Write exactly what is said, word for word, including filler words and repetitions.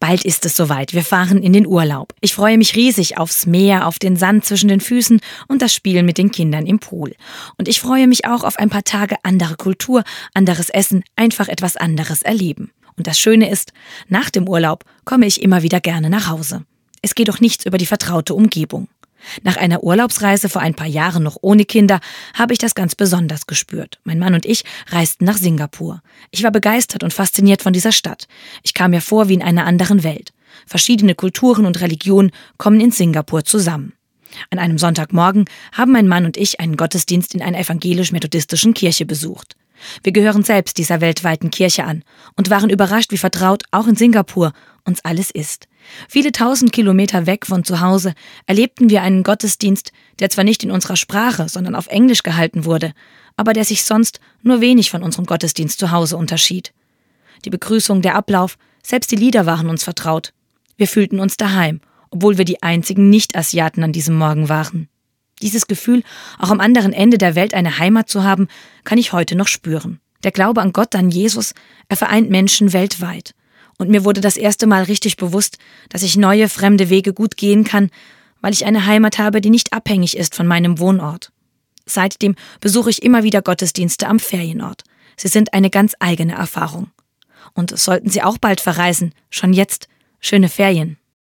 Bald ist es soweit, wir fahren in den Urlaub. Ich freue mich riesig aufs Meer, auf den Sand zwischen den Füßen und das Spielen mit den Kindern im Pool. Und ich freue mich auch auf ein paar Tage andere Kultur, anderes Essen, einfach etwas anderes erleben. Und das Schöne ist, nach dem Urlaub komme ich immer wieder gerne nach Hause. Es geht doch nichts über die vertraute Umgebung. Nach einer Urlaubsreise vor ein paar Jahren noch ohne Kinder habe ich das ganz besonders gespürt. Mein Mann und ich reisten nach Singapur. Ich war begeistert und fasziniert von dieser Stadt. Ich kam mir vor wie in einer anderen Welt. Verschiedene Kulturen und Religionen kommen in Singapur zusammen. An einem Sonntagmorgen haben mein Mann und ich einen Gottesdienst in einer evangelisch-methodistischen Kirche besucht. Wir gehören selbst dieser weltweiten Kirche an und waren überrascht, wie vertraut auch in Singapur uns alles ist. Viele tausend Kilometer weg von zu Hause erlebten wir einen Gottesdienst, der zwar nicht in unserer Sprache, sondern auf Englisch gehalten wurde, aber der sich sonst nur wenig von unserem Gottesdienst zu Hause unterschied. Die Begrüßung, der Ablauf, selbst die Lieder waren uns vertraut. Wir fühlten uns daheim, obwohl wir die einzigen Nicht-Asiaten an diesem Morgen waren. Dieses Gefühl, auch am anderen Ende der Welt eine Heimat zu haben, kann ich heute noch spüren. Der Glaube an Gott, an Jesus, er vereint Menschen weltweit. Und mir wurde das erste Mal richtig bewusst, dass ich neue, fremde Wege gut gehen kann, weil ich eine Heimat habe, die nicht abhängig ist von meinem Wohnort. Seitdem besuche ich immer wieder Gottesdienste am Ferienort. Sie sind eine ganz eigene Erfahrung. Und sollten Sie auch bald verreisen, schon jetzt, schöne Ferien.